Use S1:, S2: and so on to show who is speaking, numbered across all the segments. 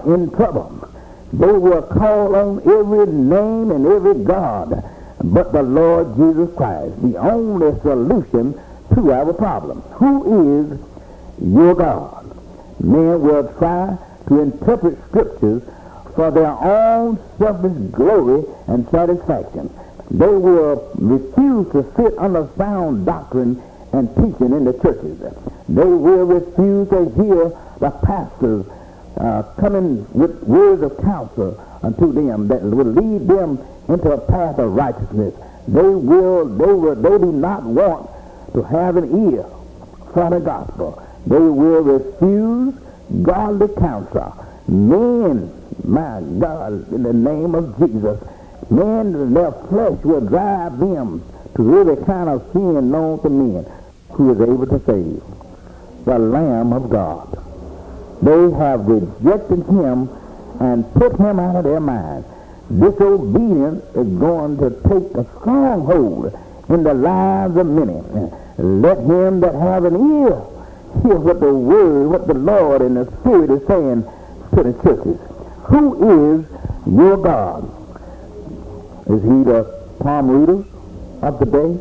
S1: in trouble. They will call on every name and every God but the Lord Jesus Christ, the only solution to our problem. Who is your God? Men will try to interpret scriptures for their own selfish glory and satisfaction. They will refuse to sit under sound doctrine and teaching in the churches. They will refuse to hear the pastors coming with words of counsel unto them that will lead them into a path of righteousness. They do not want to have an ear for the gospel. They will refuse godly counsel. Men, my God, in the name of Jesus, men, their flesh will drive them to every kind of sin known to men. Who is able to save? The Lamb of God. They have rejected him and put him out of their minds. Disobedience is going to take a stronghold in the lives of many. Let him that have an ear hear what the word, what the Lord and the Spirit is saying to the churches. Who is your God? Is he the palm readers of the day?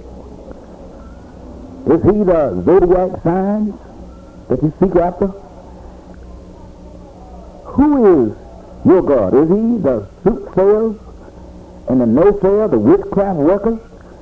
S1: Is he the zodiac signs that you seek after? Who is your God? Is he the soothsayers and the naysayers, the witchcraft workers?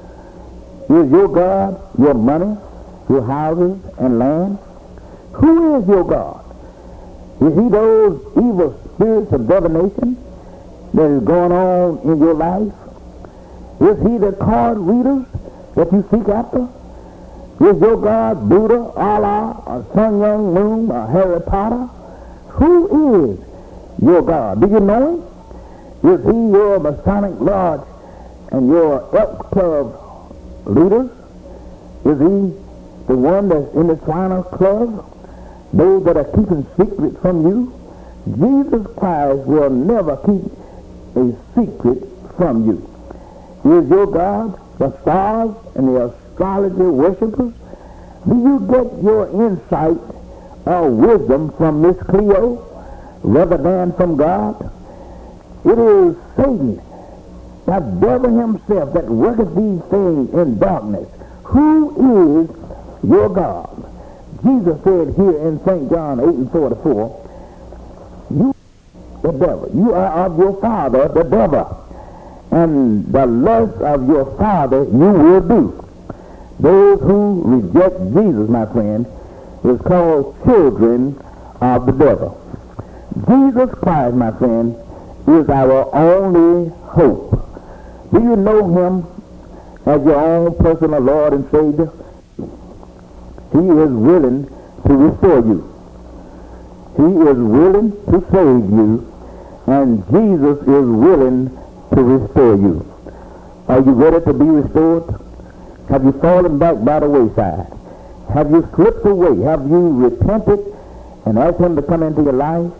S1: Is your God your money, your houses and land? Who is your God? Is he those evil spirits of divination that is going on in your life? Is he the card readers that you seek after? Is your God Buddha, Allah, or Sun Myung Moon, or Harry Potter? Who is your God? Do you know him? Is he your Masonic Lodge and your Elks Club leaders? Is he the one that's in the Shriners Club? Those that are keeping secrets from you? Jesus Christ will never keep a secret from you. Is your God the stars and the astrology worshipers? Do you get your insight or wisdom from Miss Cleo rather than from God? It is Satan, the devil himself, that worketh these things in darkness. Who is your God? Jesus said here in St. John 8:44, you, the devil, you are of your father, the devil, and the lust of your father you will do. Those who reject Jesus, my friend, is called children of the devil. Jesus Christ, my friend, is our only hope. Do you know him as your own personal Lord and Savior? He is willing to restore you. He is willing to save you, and Jesus is willing to restore you. Are you ready to be restored? Have you fallen back by the wayside? Have you slipped away? Have you repented and asked him to come into your life?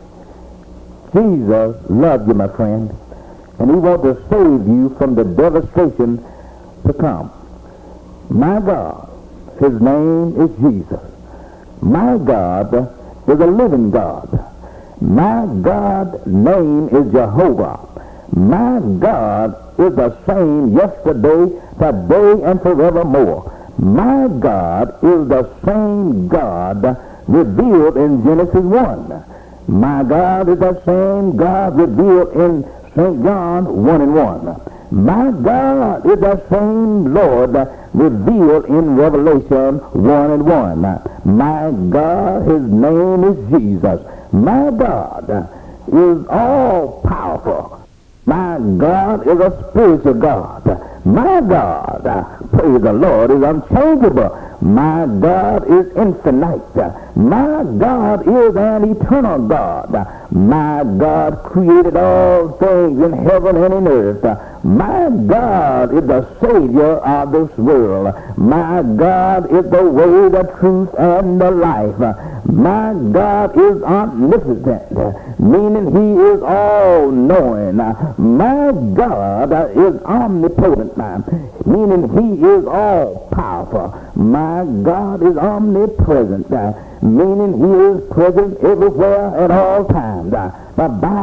S1: Jesus loves you, my friend, and he wants to save you from the devastation to come. My God, his name is Jesus. My God is a living God. My God's name is Jehovah. My God is the same yesterday, today, and forevermore. My God is the same God revealed in Genesis 1. My God is the same God revealed in St. John 1:1. My God is the same Lord revealed in Revelation 1:1. My God, his name is Jesus. My God is all powerful. My God is a spiritual God. My God, praise the Lord, is unchangeable. My God is infinite. My God is an eternal God. My God created all things in heaven and in earth. My God is the Savior of this world. My God is the way, the truth, and the life. My God is omnipotent, meaning he is all-knowing. My God is omnipotent, meaning he is all-powerful. My God is omnipresent, meaning he is present everywhere at all times.